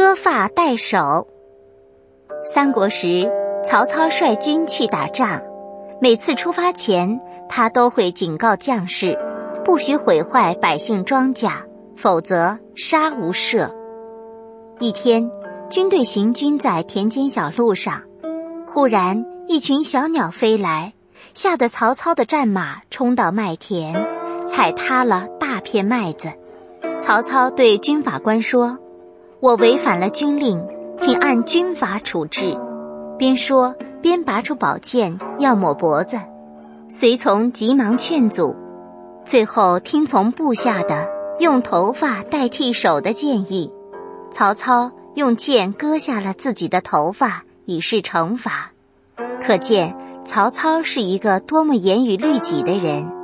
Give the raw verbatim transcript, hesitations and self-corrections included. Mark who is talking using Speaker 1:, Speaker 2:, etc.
Speaker 1: 割发代首。三国时，曹操率军去打仗，每次出发前，他都会警告将士，不许毁坏百姓庄稼，否则杀无赦。一天，军队行军在田间小路上，忽然一群小鸟飞来，吓得曹操的战马冲到麦田，踩塌了大片麦子。曹操对军法官说：我违反了军令，请按军法处置。边说边拔出宝剑要抹脖子，随从急忙劝阻，最后听从部下的用头发代替手的建议，曹操用剑割下了自己的头发以示惩罚。可见曹操是一个多么严于律己的人。